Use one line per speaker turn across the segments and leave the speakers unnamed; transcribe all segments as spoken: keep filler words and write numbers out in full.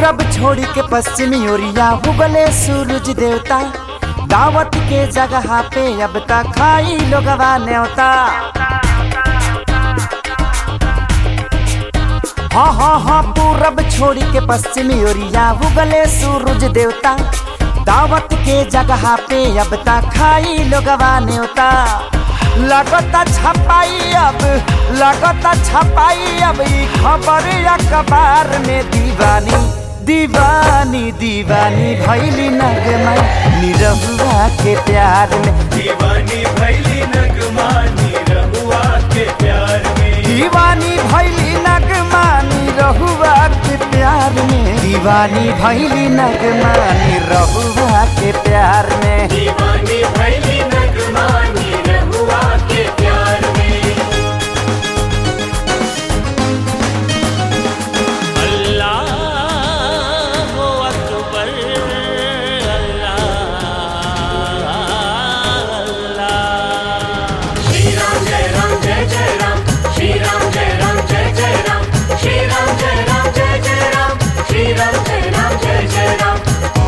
पूरब छोड़ के पश्चिमी ओरिया उगले सूरज देवता। दावत के जगह पे अब तक खाई लोगवा न्योता। हाँ हाँ हाँ पूरब छोड़ के पश्चिमी ओरिया उगले सूरज देवता। दावत के जगह पे अब तक खाई लोगवा न्योता। लगता छपाई अब लगता छपाई अब ई खबर अखबार में। दीवानी दीवानी दीवानी भैली नगमा निरहुआ के प्यार में।
दीवानी भैली नगमा निरहुआ के प्यार में।
दीवानी भैली नगमा निरहुआ के प्यार में। दीवानी भैली नगमा निरहुआ के प्यार में।
दीवानी भैली नगमा निरहुआ के प्यार में। अल्लाह हो अकबर अल्लाह अल्लाह। श्री राम जय राम जय जय राम। श्री राम जय राम जय जय राम। श्री राम जय राम जय जय राम। श्री राम जय राम जय जय राम।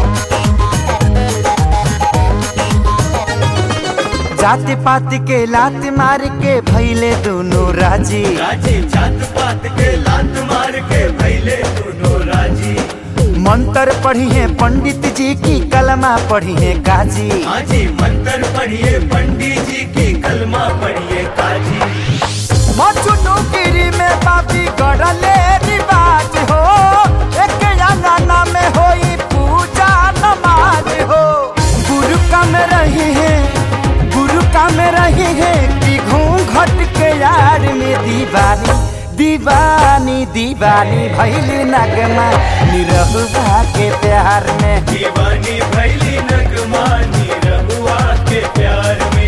जाति पात के लात मार के भैले दोनों राजी।
राजी जात पात के लात मार के भैले दोनों राजी।
मंत्र पढ़िए पंडित जी की कलमा पढ़िए काजी।
हाजी मंत्र पढ़िए पंडित जी की कलमा पढ़िए काजी।
मचुनु गिरी में बाबी गढ़ले रिवाज हो। एक अंगना में होई पूजा नमाज हो। गुरु का में रही है गुरु का में रही है कि घूंघट के यार में। दीवानी दीवानी दीवानी भैली नगमा निरहुआ के प्यार में।
दीवानी भैली नगमा निरहुआ के प्यार में।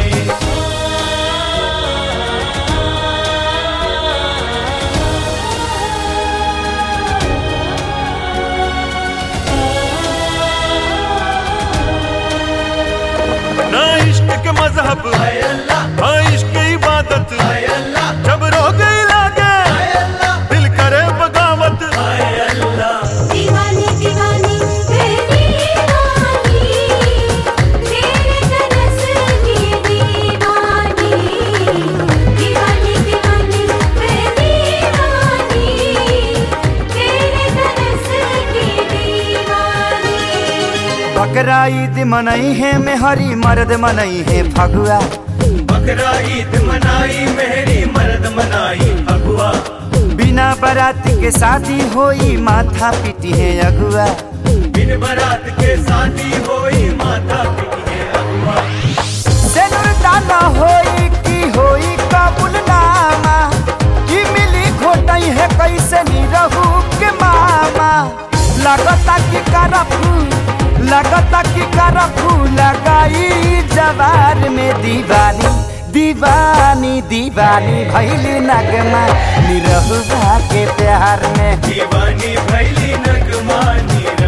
ना इश्क के मजहब ना इश्क की इबादत। जब रोग लागे दिल करे बगावत।
दीवानी दीवानी दीवानी तेरे तरस की दीवानी। दीवानी दीवानी दीवानी तेरे तरस की दीवानी।
बकरा ईद मनई है मेहरी मर्द मनई है फगुआ।
बकरा ईद मनाई मेहरी मर्द मनाई फगुआ।
बिना बारात के शादी होई माथा पिटी है अगुआ।
बिन बारात के शादी होई माथा पिटी है अगुआ।
सेनुर दाना होई की होई कबूलनामा। की मिली घोटई है कैसे निरहु के मामा। लगता की करफू लगता की करफू लगाई जवार में। दीवानी दीवानी दीवानी भैली नगमा निरहुआ के प्यार में।
दीवानी भैली नगमा निरहुआ